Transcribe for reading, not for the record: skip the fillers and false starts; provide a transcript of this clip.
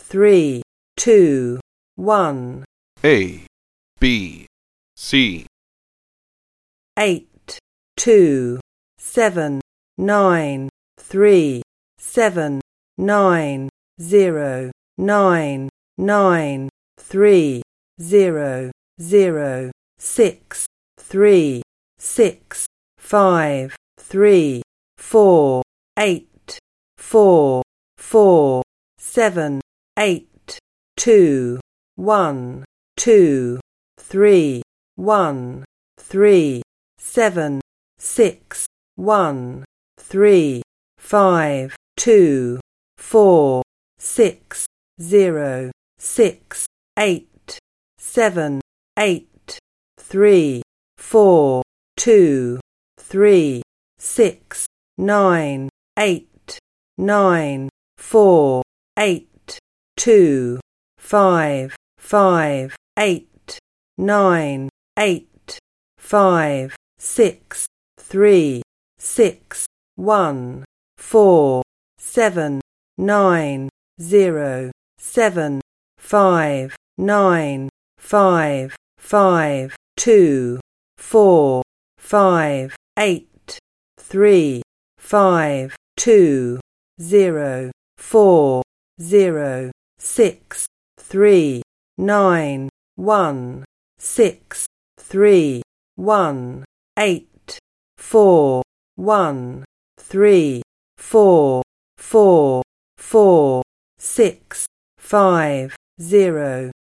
3, 2, 1. A, B, C. 8, 2, 7, 9, 3, 7, 9, 0, 9, 9, 3, 0, 0, 6, 3, 6, 5, 3, 4, 8, 4, 4, 7, 8, 2, 1, 2, 3, 1, 3, 7, 6, 1, 3, 5, 2, 4, 6, 0, 6, 8, 7, 8, 3, 4, 2, 3, 6, 9, 8, 9, 4, 8, 2, 5, 5, 8, 9, 8, 5, 6, 3, 6, 1, 4, 7, 9, 0, 7, 5, 9, 5, 5, 2, 4, 5, 8, 3, 5, 2, 0, 4, 0, 6, 3, 9, 1, 6, 3, 1, 8, 4, 1, 3, 4, 4, 4, 6, 5, 0.